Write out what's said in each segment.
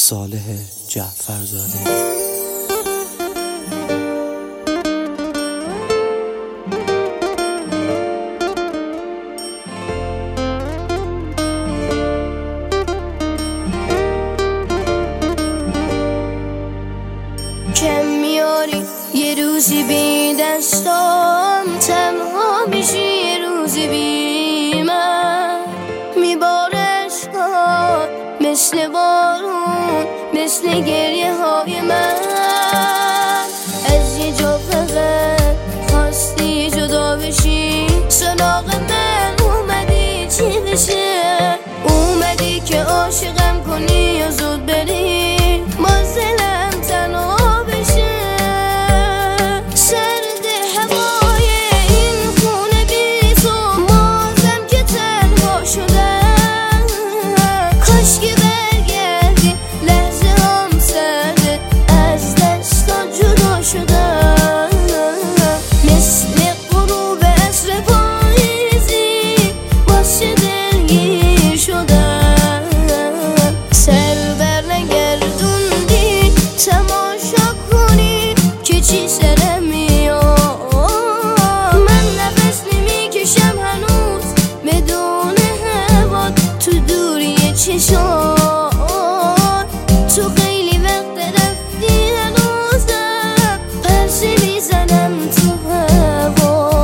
صالح جعفرزاده. کم میاری یه روزی بی دستام، تنها میشی یه روزی بی من. میباره عشقات مثل بارون، مثل گریه های من. از یه جا فقط خواستی جدا بشی، سراغ من اومدی چی بشه؟ اومدی که عاشقم کنی یا زود بری، باز دلم تنها بشه. سرد هوای این خونه بی تو، بازم که تنها شدم. کاش که برگردی، لحظه هم سرده، از دستا جدا شدم. مثل غروب عصر پاییزی واسه دلگیر شدم. سر بر نگردوندی تماشا کنی که چی سرم میاد. من نفس نمیکشم هنوز بدون هوا، تو دوری چشات. تو خیلی وقت رفتی، هنوزم پرسه میزنم تو هوا.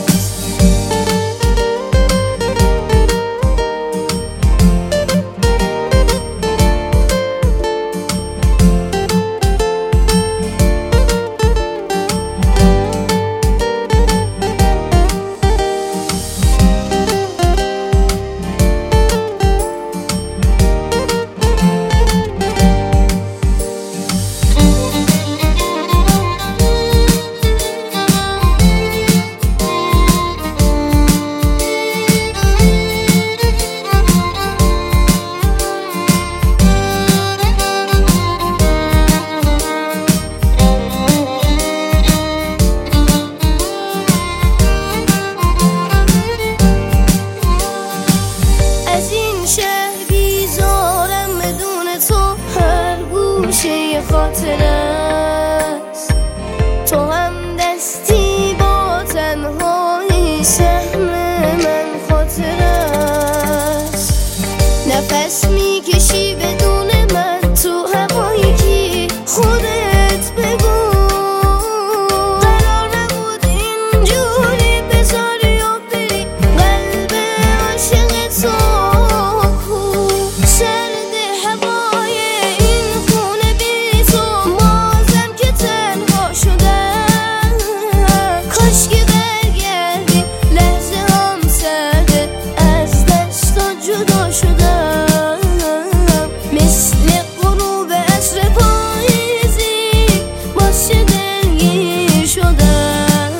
یه خاطر است، تو هم دستی با تنهایی، سهم من خاطر است. نفس میکشی بدون من تو هوایی که خودت بگو. قرار نبود اینجوری بذاری و بری قلب عاشق تو کو. سرد هوای این خونه بی تو، بازم که تنها شدم. کاش که برگردی، لحظه هم سرده، از دستا جدا شدم. مثل غروب عصر پاییزی واسه دلگیر شدم.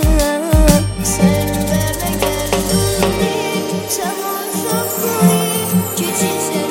سر بر نگردوندی تماشا کنی که چی